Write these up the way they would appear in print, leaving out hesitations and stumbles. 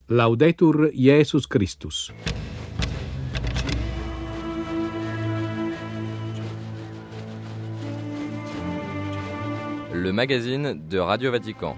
Laudetur Jesus Christus. Le magazine de Radio Vatican.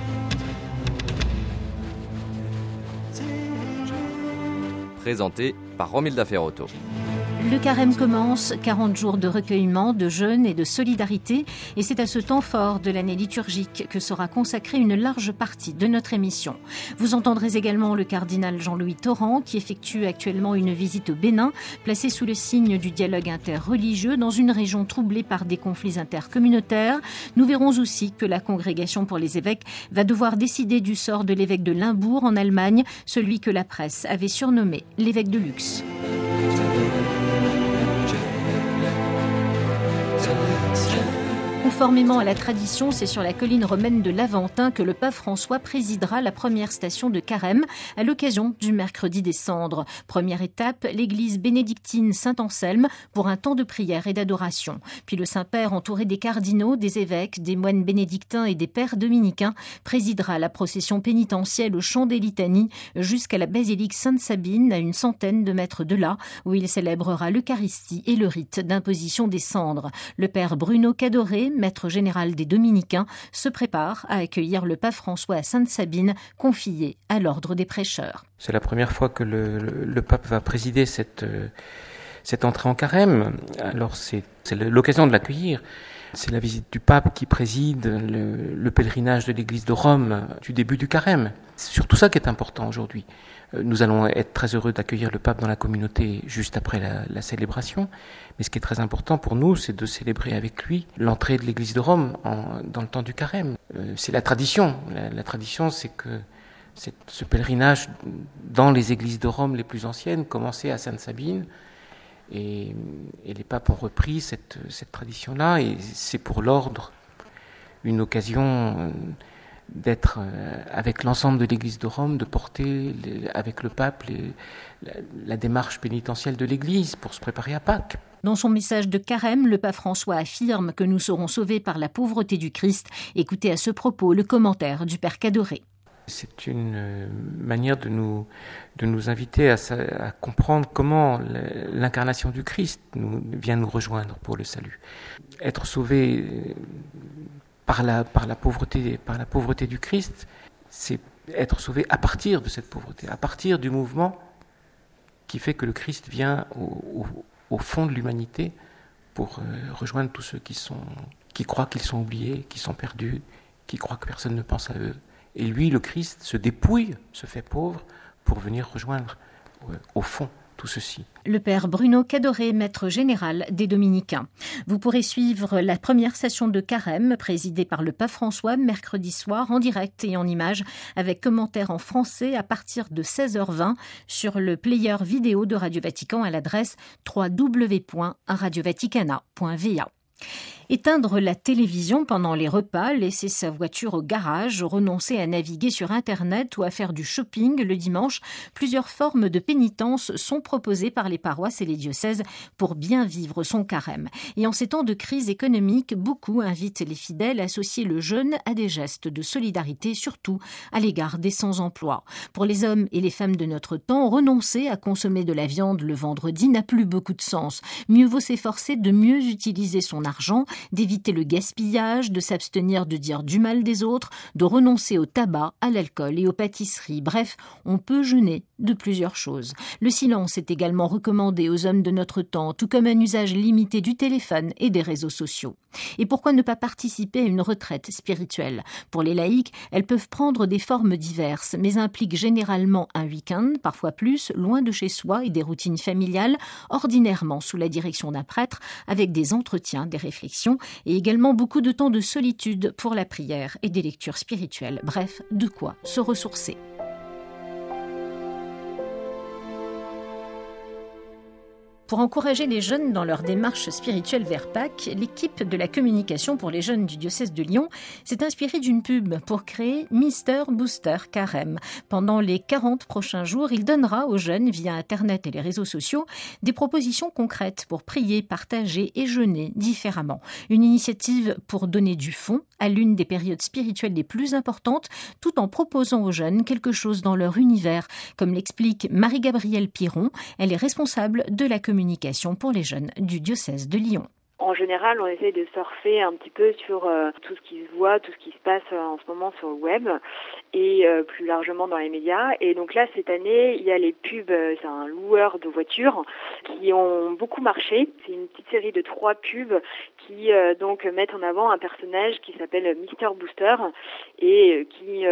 Présenté par Romilda Ferrotto. Le carême commence, 40 jours de recueillement, de jeûne et de solidarité, et c'est à ce temps fort de l'année liturgique que sera consacrée une large partie de notre émission. Vous entendrez également le cardinal Jean-Louis Torrent, qui effectue actuellement une visite au Bénin, placée sous le signe du dialogue interreligieux dans une région troublée par des conflits intercommunautaires. Nous verrons aussi que la Congrégation pour les évêques va devoir décider du sort de l'évêque de Limbourg en Allemagne, celui que la presse avait surnommé l'évêque de luxe. Conformément à la tradition, c'est sur la colline romaine de l'Aventin que le pape François présidera la première station de carême à l'occasion du mercredi des Cendres. Première étape, l'église bénédictine Saint-Anselme pour un temps de prière et d'adoration. Puis le Saint-Père, entouré des cardinaux, des évêques, des moines bénédictins et des pères dominicains, présidera la procession pénitentielle au chant des litanies jusqu'à la basilique Sainte-Sabine, à une centaine de mètres de là, où il célébrera l'Eucharistie et le rite d'imposition des cendres. Le père Bruno Cadoré, maître général des Dominicains, se prépare à accueillir le pape François à Sainte-Sabine, confié à l'ordre des prêcheurs. C'est la première fois que le pape va présider cette entrée en carême. Alors c'est l'occasion de l'accueillir. C'est la visite du pape qui préside le pèlerinage de l'église de Rome du début du carême. C'est surtout ça qui est important aujourd'hui. Nous allons être très heureux d'accueillir le pape dans la communauté juste après la célébration. Mais ce qui est très important pour nous, c'est de célébrer avec lui l'entrée de l'église de Rome dans le temps du carême. C'est la tradition. La tradition, c'est que ce pèlerinage dans les églises de Rome les plus anciennes commençait à Sainte-Sabine. Et les papes ont repris cette tradition-là. Et c'est pour l'ordre une occasion d'être avec l'ensemble de l'Église de Rome, de porter avec le pape la démarche pénitentielle de l'Église pour se préparer à Pâques. Dans son message de carême, le pape François affirme que nous serons sauvés par la pauvreté du Christ. Écoutez à ce propos le commentaire du père Cadoré. C'est une manière de nous inviter à comprendre comment l'incarnation du Christ vient nous rejoindre pour le salut. Être sauvé par la pauvreté du Christ, c'est être sauvé à partir de cette pauvreté, à partir du mouvement qui fait que le Christ vient au fond de l'humanité pour rejoindre tous ceux qui croient qu'ils sont oubliés, qui sont perdus, qui croient que personne ne pense à eux. Et lui, le Christ, se dépouille, se fait pauvre pour venir rejoindre au fond tout ceci. Le père Bruno Cadoré, maître général des Dominicains. Vous pourrez suivre la première session de carême présidée par le pape François mercredi soir en direct et en images avec commentaires en français à partir de 16h20 sur le player vidéo de Radio Vatican à l'adresse www.radiovaticana.va. Éteindre la télévision pendant les repas, laisser sa voiture au garage, renoncer à naviguer sur Internet ou à faire du shopping le dimanche, plusieurs formes de pénitence sont proposées par les paroisses et les diocèses pour bien vivre son carême. Et en ces temps de crise économique, beaucoup invitent les fidèles à associer le jeûne à des gestes de solidarité, surtout à l'égard des sans-emploi. Pour les hommes et les femmes de notre temps, renoncer à consommer de la viande le vendredi n'a plus beaucoup de sens. Mieux vaut s'efforcer de mieux utiliser son argent, d'éviter le gaspillage, de s'abstenir de dire du mal des autres, de renoncer au tabac, à l'alcool et aux pâtisseries. Bref, on peut jeûner de plusieurs choses. Le silence est également recommandé aux hommes de notre temps, tout comme un usage limité du téléphone et des réseaux sociaux. Et pourquoi ne pas participer à une retraite spirituelle ? Pour les laïcs, elles peuvent prendre des formes diverses, mais impliquent généralement un week-end, parfois plus, loin de chez soi et des routines familiales, ordinairement sous la direction d'un prêtre, avec des entretiens, des réflexions et également beaucoup de temps de solitude pour la prière et des lectures spirituelles. Bref, de quoi se ressourcer. Pour encourager les jeunes dans leur démarche spirituelle vers Pâques, l'équipe de la communication pour les jeunes du diocèse de Lyon s'est inspirée d'une pub pour créer Mister Booster Carême. Pendant les 40 prochains jours, il donnera aux jeunes, via Internet et les réseaux sociaux, des propositions concrètes pour prier, partager et jeûner différemment. Une initiative pour donner du fond à l'une des périodes spirituelles les plus importantes, tout en proposant aux jeunes quelque chose dans leur univers, comme l'explique Marie-Gabrielle Piron. Elle est responsable de la communication pour les jeunes du diocèse de Lyon. En général, on essaie de surfer un petit peu sur tout ce qui se voit, tout ce qui se passe en ce moment sur le web et plus largement dans les médias. Et donc là, cette année, il y a les pubs, c'est un loueur de voitures qui ont beaucoup marché. C'est une petite série de 3 pubs qui donc mettent en avant un personnage qui s'appelle Mister Booster et qui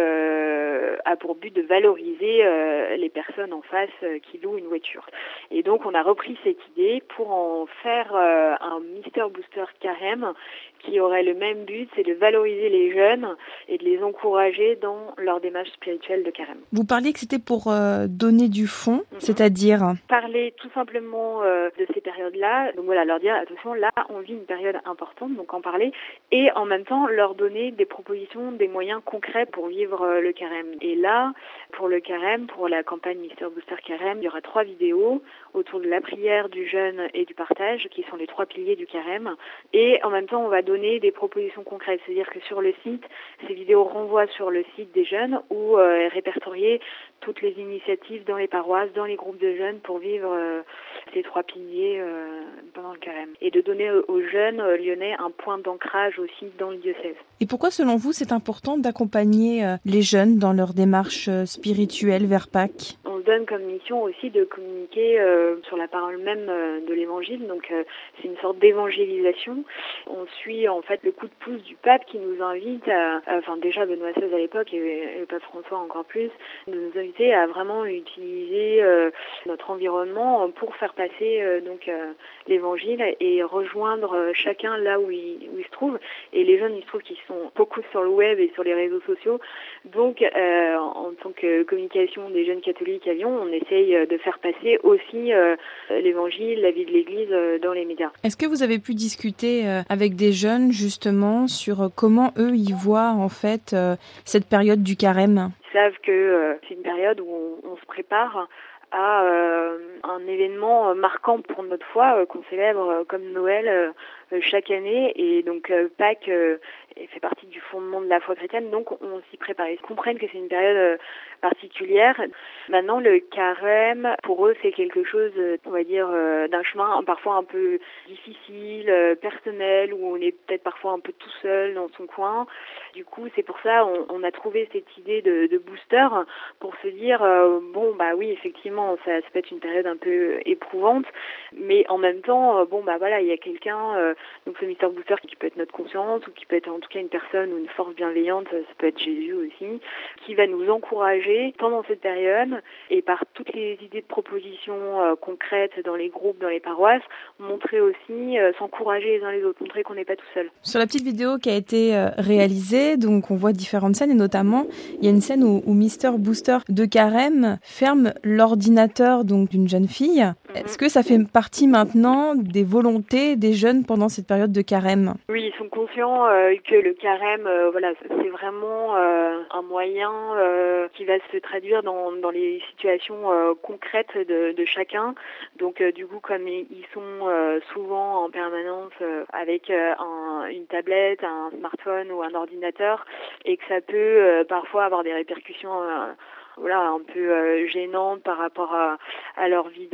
a pour but de valoriser les personnes en face qui louent une voiture. Et donc, on a repris cette idée pour en faire un Mister Booster Carême qui aurait le même but, c'est de valoriser les jeunes et de les encourager dans leur démarche spirituelle de Carême. Vous parliez que c'était pour donner du fond, c'est-à-dire parler tout simplement de ces périodes-là, donc voilà, leur dire attention, là on vit une période importante, donc en parler, et en même temps leur donner des propositions, des moyens concrets pour vivre le Carême. Et là, pour le Carême, pour la campagne Mister Booster Carême, il y aura 3 vidéos autour de la prière, du jeûne et du partage, qui sont les 3 piliers du Carême, et en même temps on va donner des propositions concrètes, c'est-à-dire que sur le site, ces vidéos renvoient sur le site des jeunes où est répertorié toutes les initiatives dans les paroisses, dans les groupes de jeunes pour vivre ces 3 piliers pendant le Carême. Et de donner aux jeunes lyonnais un point d'ancrage aussi dans le diocèse. Et pourquoi, selon vous, c'est important d'accompagner les jeunes dans leur démarche spirituelle vers Pâques ? On se donne comme mission aussi de communiquer sur la parole même de l'Évangile, donc c'est une sorte d'évangélisation. On suit en fait le coup de pouce du pape qui nous invite enfin déjà Benoît XVI à l'époque et le pape François encore plus, de nous inviter à vraiment utiliser notre environnement pour faire passer l'Évangile et rejoindre chacun là où il se trouve. Et les jeunes, il se trouve qu'ils sont beaucoup sur le web et sur les réseaux sociaux. Donc en tant que communication des jeunes catholiques à Lyon, on essaye de faire passer aussi l'Évangile, la vie de l'Église dans les médias. Est-ce que vous avez pu discuter avec des jeunes justement sur comment eux ils voient en fait cette période du Carême ? Ils savent que c'est une période où on se prépare à un événement marquant pour notre foi qu'on célèbre comme Noël chaque année, et donc Pâques fait partie du fondement de la foi chrétienne, donc on s'y prépare. Ils comprennent que c'est une période particulière. Maintenant, le Carême, pour eux, c'est quelque chose, on va dire, d'un chemin parfois un peu difficile, personnel, où on est peut-être parfois un peu tout seul dans son coin. Du coup, c'est pour ça on a trouvé cette idée de booster pour se dire, oui, effectivement, ça peut être une période un peu éprouvante, mais en même temps, il y a quelqu'un, donc ce Mister Booster qui peut être notre conscience, ou qui peut être en tout cas une personne ou une force bienveillante, ça peut être Jésus aussi, qui va nous encourager pendant cette période, et par toutes les idées de propositions concrètes dans les groupes, dans les paroisses, montrer aussi, s'encourager les uns les autres, montrer qu'on n'est pas tout seul. Sur la petite vidéo qui a été réalisée, donc on voit différentes scènes, et notamment il y a une scène où Mister Booster de Carême ferme l'ordinateur donc d'une jeune fille. Est-ce que ça fait partie maintenant des volontés des jeunes pendant cette période de Carême ? Oui, ils sont conscients que le Carême, c'est vraiment un moyen qui va se traduire dans les situations concrètes de chacun. Donc du coup, comme ils sont souvent en permanence avec une tablette, un smartphone ou un ordinateur, et que ça peut parfois avoir des répercussions un peu gênante par rapport à leur vie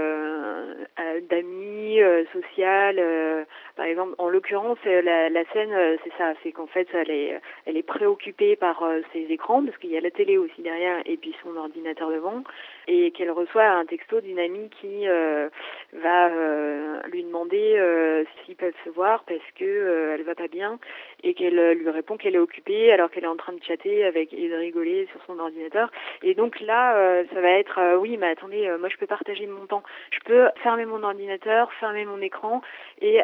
d'amis, sociale. Par exemple, en l'occurrence, la scène, c'est ça, c'est qu'en fait, elle est préoccupée par ses écrans, parce qu'il y a la télé aussi derrière, et puis son ordinateur devant, et qu'elle reçoit un texto d'une amie qui va lui demander s'ils peuvent se voir parce que elle va pas bien, et qu'elle lui répond qu'elle est occupée alors qu'elle est en train de chatter et de rigoler sur son ordinateur. Et donc là, ça va être oui, mais attendez, moi je peux partager mon temps. Je peux fermer mon ordinateur, fermer mon écran et aller voir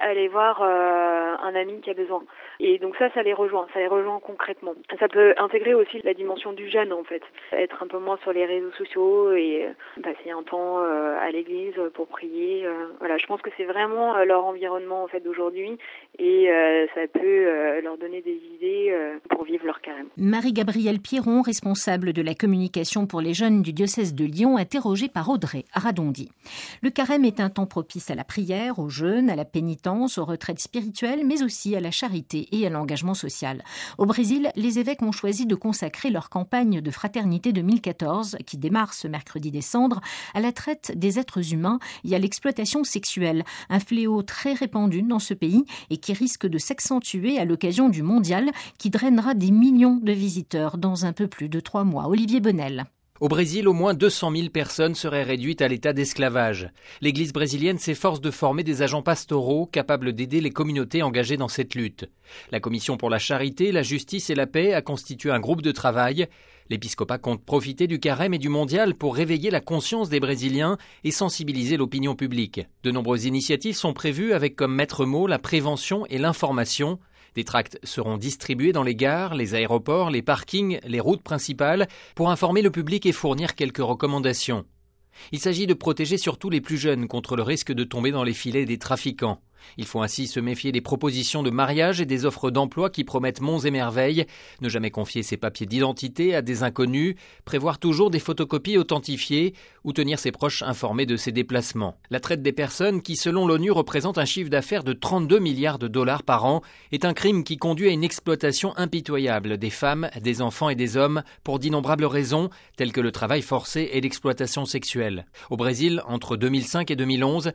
voir un ami qui a besoin. Et donc ça les rejoint concrètement. Ça peut intégrer aussi la dimension du jeune en fait, être un peu moins sur les réseaux sociaux et passer un temps à l'église pour prier. Voilà, je pense que c'est vraiment leur environnement en fait d'aujourd'hui et ça peut leur donner des idées pour vivre leur carême. Marie-Gabrielle Pierron, responsable de la communication pour les jeunes du diocèse de Lyon, interrogée par Audrey Radondi. Le carême est un temps propice à la prière, au jeûne, à la pénitence, aux retraites spirituelles, mais aussi à la charité et à l'engagement social. Au Brésil, les évêques ont choisi de consacrer leur campagne de fraternité 2014, qui démarre ce mercredi des Cendres, à la traite des êtres humains et à l'exploitation sexuelle, un fléau très répandu dans ce pays et qui risque de s'accentuer à l'occasion du mondial qui drainera des millions de visiteurs dans un peu plus de 3 mois. Olivier Bonnel. Au Brésil, au moins 200 000 personnes seraient réduites à l'état d'esclavage. L'Église brésilienne s'efforce de former des agents pastoraux capables d'aider les communautés engagées dans cette lutte. La Commission pour la charité, la justice et la paix a constitué un groupe de travail. L'épiscopat compte profiter du carême et du mondial pour réveiller la conscience des Brésiliens et sensibiliser l'opinion publique. De nombreuses initiatives sont prévues avec comme maître mot la prévention et l'information. Des tracts seront distribués dans les gares, les aéroports, les parkings, les routes principales pour informer le public et fournir quelques recommandations. Il s'agit de protéger surtout les plus jeunes contre le risque de tomber dans les filets des trafiquants. Il faut ainsi se méfier des propositions de mariage et des offres d'emploi qui promettent monts et merveilles, ne jamais confier ses papiers d'identité à des inconnus, prévoir toujours des photocopies authentifiées ou tenir ses proches informés de ses déplacements. La traite des personnes, qui selon l'ONU représente un chiffre d'affaires de 32 milliards de dollars par an, est un crime qui conduit à une exploitation impitoyable des femmes, des enfants et des hommes pour d'innombrables raisons, telles que le travail forcé et l'exploitation sexuelle. Au Brésil, entre 2005 et 2011,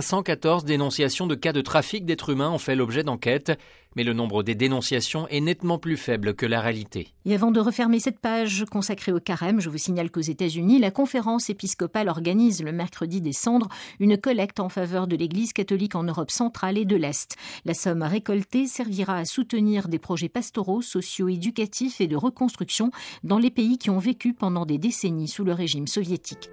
514 dénonciations de cas de trafic d'êtres humains ont fait l'objet d'enquêtes, mais le nombre des dénonciations est nettement plus faible que la réalité. Et avant de refermer cette page consacrée au carême, je vous signale qu'aux États-Unis, la conférence épiscopale organise le mercredi des Cendres une collecte en faveur de l'Église catholique en Europe centrale et de l'Est. La somme récoltée servira à soutenir des projets pastoraux, socio-éducatifs et de reconstruction dans les pays qui ont vécu pendant des décennies sous le régime soviétique.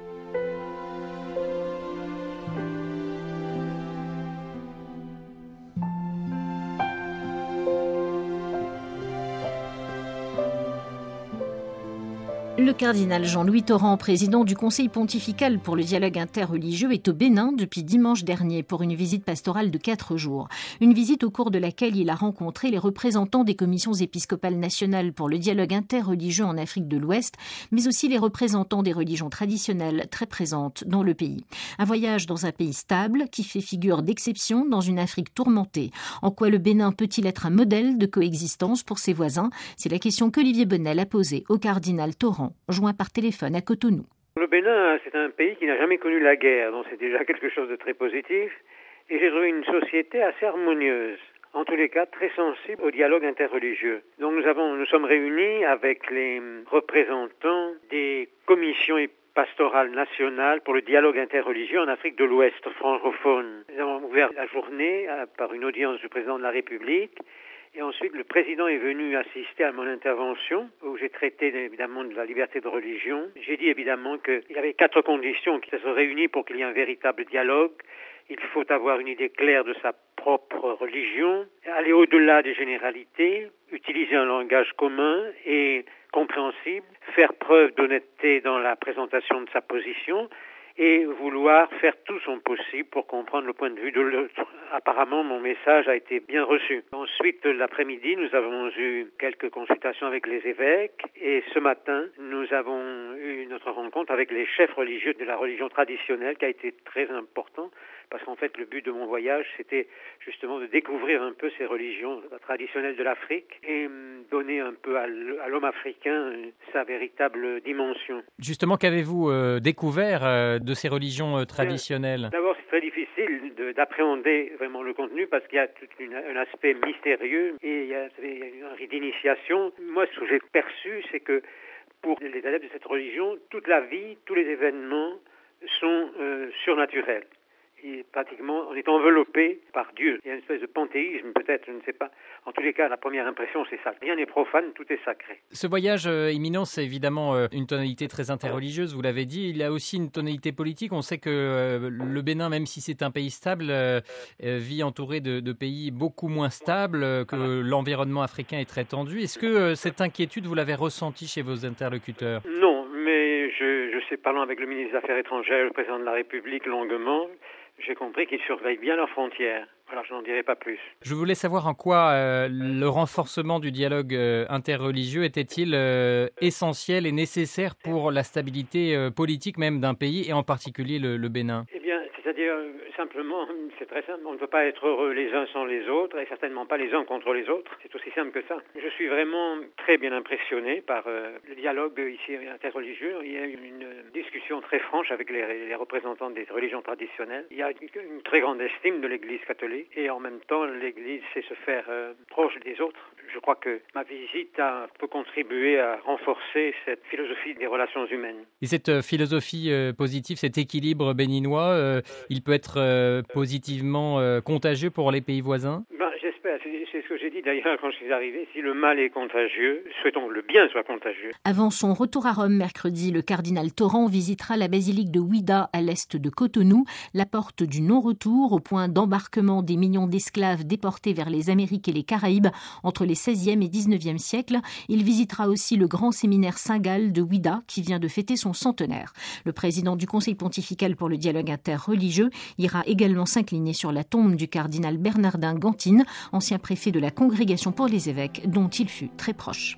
Le cardinal Jean-Louis Torrent, président du Conseil pontifical pour le dialogue interreligieux, est au Bénin depuis dimanche dernier pour une visite pastorale de 4 jours. Une visite au cours de laquelle il a rencontré les représentants des commissions épiscopales nationales pour le dialogue interreligieux en Afrique de l'Ouest, mais aussi les représentants des religions traditionnelles très présentes dans le pays. Un voyage dans un pays stable qui fait figure d'exception dans une Afrique tourmentée. En quoi le Bénin peut-il être un modèle de coexistence pour ses voisins ? C'est la question qu'Olivier Bonnel a posée au cardinal Torrent, joint par téléphone à Cotonou. Le Bénin, c'est un pays qui n'a jamais connu la guerre, donc c'est déjà quelque chose de très positif. Et j'ai trouvé une société assez harmonieuse, en tous les cas très sensible au dialogue interreligieux. Donc nous sommes réunis avec les représentants des commissions pastorales nationales pour le dialogue interreligieux en Afrique de l'Ouest francophone. Nous avons ouvert la journée par une audience du président de la République. Et ensuite, le président est venu assister à mon intervention, où j'ai traité évidemment de la liberté de religion. J'ai dit évidemment qu'il y avait 4 conditions qui se réunissent pour qu'il y ait un véritable dialogue. Il faut avoir une idée claire de sa propre religion, aller au-delà des généralités, utiliser un langage commun et compréhensible, faire preuve d'honnêteté dans la présentation de sa position, et vouloir faire tout son possible pour comprendre le point de vue de l'autre. Apparemment, mon message a été bien reçu. Ensuite, l'après-midi, nous avons eu quelques consultations avec les évêques et ce matin, nous avons eu notre rencontre avec les chefs religieux de la religion traditionnelle qui a été très important parce qu'en fait, le but de mon voyage, c'était justement de découvrir un peu ces religions traditionnelles de l'Afrique et donner un peu à l'homme africain sa véritable dimension. Justement, qu'avez-vous découvert de ces religions traditionnelles ? D'abord, c'est très difficile d'appréhender vraiment le contenu parce qu'il y a tout un aspect mystérieux et il y a un rite d'initiation. Moi, ce que j'ai perçu, c'est que pour les adeptes de cette religion, toute la vie, tous les événements sont surnaturels. pratiquement, on est enveloppé par Dieu. Il y a une espèce de panthéisme, peut-être, je ne sais pas. En tous les cas, la première impression, c'est ça. Rien n'est profane, tout est sacré. Ce voyage imminent, c'est évidemment une tonalité très interreligieuse, vous l'avez dit. Il y a aussi une tonalité politique. On sait que le Bénin, même si c'est un pays stable, vit entouré de pays beaucoup moins stables, que l'environnement africain est très tendu. Est-ce que cette inquiétude, vous l'avez ressentie chez vos interlocuteurs ? Non, mais je sais, parlant avec le ministre des Affaires étrangères et le président de la République longuement, j'ai compris qu'ils surveillent bien leurs frontières. Alors je n'en dirai pas plus. Je voulais savoir en quoi le renforcement du dialogue interreligieux était-il essentiel et nécessaire pour la stabilité politique même d'un pays, et en particulier le Bénin. Eh bien, c'est-à-dire simplement, c'est très simple, on ne peut pas être heureux les uns sans les autres et certainement pas les uns contre les autres. C'est aussi simple que ça. Je suis vraiment très bien impressionné par le dialogue ici interreligieux. Il y a eu une discussion très franche avec les représentants des religions traditionnelles. Il y a une très grande estime de l'Église catholique. Et en même temps, l'Église sait se faire proche des autres. Je crois que ma visite peut contribuer à renforcer cette philosophie des relations humaines. Et cette philosophie positive, cet équilibre béninois, il peut être positivement contagieux pour les pays voisins ? J'espère, c'est ce que j'ai dit d'ailleurs quand je suis arrivé. Si le mal est contagieux, souhaitons que le bien soit contagieux. Avant son retour à Rome mercredi, le cardinal Torrent visitera la basilique de Ouida à l'est de Cotonou, la porte du non-retour au point d'embarquement des millions d'esclaves déportés vers les Amériques et les Caraïbes entre les 16e et 19e siècles. Il visitera aussi le grand séminaire Saint-Gall de Ouida qui vient de fêter son centenaire. Le président du Conseil pontifical pour le dialogue interreligieux ira également s'incliner sur la tombe du cardinal Bernardin Gantine, ancien préfet de la Congrégation pour les évêques, dont il fut très proche.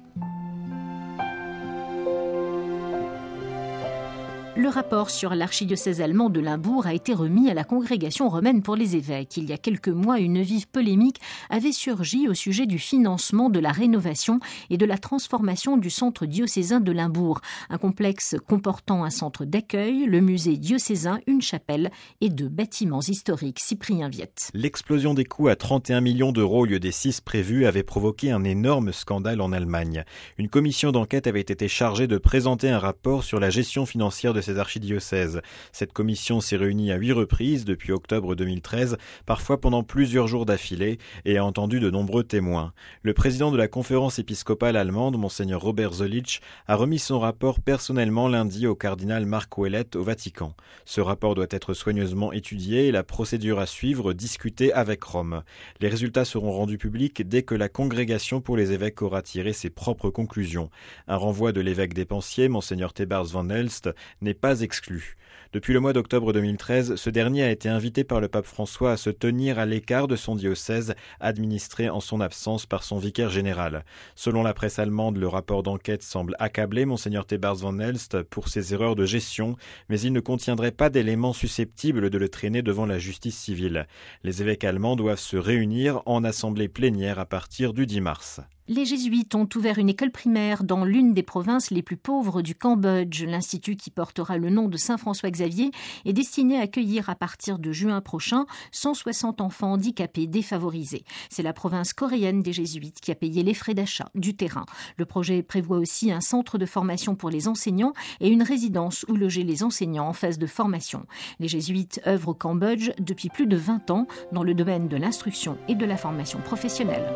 Le rapport sur l'archidiocèse allemand de Limbourg a été remis à la Congrégation romaine pour les évêques. Il y a quelques mois, une vive polémique avait surgi au sujet du financement de la rénovation et de la transformation du centre diocésain de Limbourg, un complexe comportant un centre d'accueil, le musée diocésain, une chapelle et 2 bâtiments historiques. Cyprien Viette. L'explosion des coûts à 31 millions d'euros au lieu des 6 prévus avait provoqué un énorme scandale en Allemagne. Une commission d'enquête avait été chargée de présenter un rapport sur la gestion financière de ces archidiocèses. Cette commission s'est réunie à 8 reprises depuis octobre 2013, parfois pendant plusieurs jours d'affilée, et a entendu de nombreux témoins. Le président de la conférence épiscopale allemande, Monseigneur Robert Zollitsch, a remis son rapport personnellement lundi au cardinal Marc Ouellet au Vatican. Ce rapport doit être soigneusement étudié et la procédure à suivre discutée avec Rome. Les résultats seront rendus publics dès que la congrégation pour les évêques aura tiré ses propres conclusions. Un renvoi de l'évêque dépensier, Monseigneur Thebars van Elst, n'est pas exclu. Depuis le mois d'octobre 2013, ce dernier a été invité par le pape François à se tenir à l'écart de son diocèse, administré en son absence par son vicaire général. Selon la presse allemande, le rapport d'enquête semble accabler Monseigneur Thebars van Elst pour ses erreurs de gestion, mais il ne contiendrait pas d'éléments susceptibles de le traîner devant la justice civile. Les évêques allemands doivent se réunir en assemblée plénière à partir du 10 mars. Les jésuites ont ouvert une école primaire dans l'une des provinces les plus pauvres du Cambodge. L'institut, qui portera le nom de Saint-François-Xavier, est destiné à accueillir à partir de juin prochain 160 enfants handicapés défavorisés. C'est la province coréenne des jésuites qui a payé les frais d'achat du terrain. Le projet prévoit aussi un centre de formation pour les enseignants et une résidence où loger les enseignants en phase de formation. Les jésuites œuvrent au Cambodge depuis plus de 20 ans dans le domaine de l'instruction et de la formation professionnelle.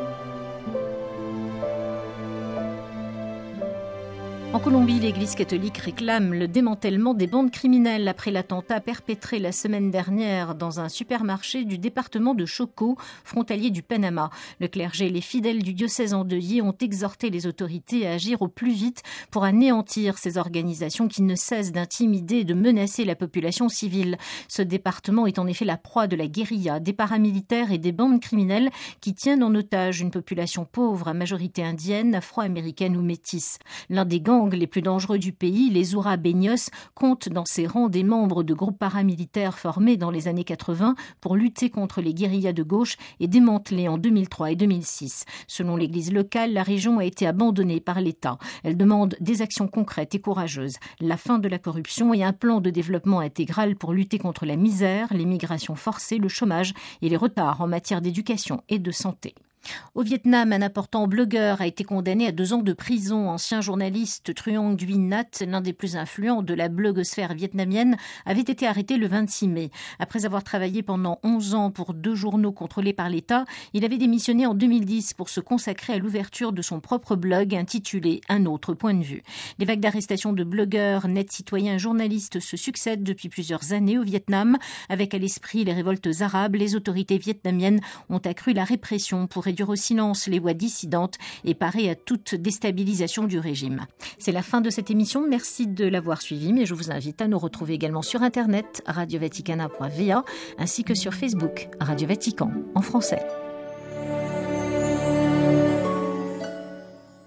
En Colombie, l'Église catholique réclame le démantèlement des bandes criminelles après l'attentat perpétré la semaine dernière dans un supermarché du département de Chocó, frontalier du Panama. Le clergé et les fidèles du diocèse endeuillé ont exhorté les autorités à agir au plus vite pour anéantir ces organisations qui ne cessent d'intimider et de menacer la population civile. Ce département est en effet la proie de la guérilla, des paramilitaires et des bandes criminelles qui tiennent en otage une population pauvre à majorité indienne, afro-américaine ou métisse. L'un des gangs les plus dangereux du pays, les Oura Beños, comptent dans ses rangs des membres de groupes paramilitaires formés dans les années 80 pour lutter contre les guérillas de gauche et démantelés en 2003 et 2006. Selon l'église locale, la région a été abandonnée par l'État. Elle demande des actions concrètes et courageuses, la fin de la corruption et un plan de développement intégral pour lutter contre la misère, l'immigration forcée, le chômage et les retards en matière d'éducation et de santé. Au Vietnam, un important blogueur a été condamné à 2 ans de prison. Ancien journaliste Truong Duy Nhat, l'un des plus influents de la blogosphère vietnamienne, avait été arrêté le 26 mai. Après avoir travaillé pendant 11 ans pour 2 journaux contrôlés par l'État, il avait démissionné en 2010 pour se consacrer à l'ouverture de son propre blog intitulé « Un autre point de vue ». Les vagues d'arrestations de blogueurs, nets citoyens et journalistes se succèdent depuis plusieurs années au Vietnam. Avec à l'esprit les révoltes arabes, les autorités vietnamiennes ont accru la répression pour réduire au silence les voix dissidentes et parer à toute déstabilisation du régime. C'est la fin de cette émission. Merci de l'avoir suivi, mais je vous invite à nous retrouver également sur Internet, radiovaticana.va, ainsi que sur Facebook, Radio Vatican, en français.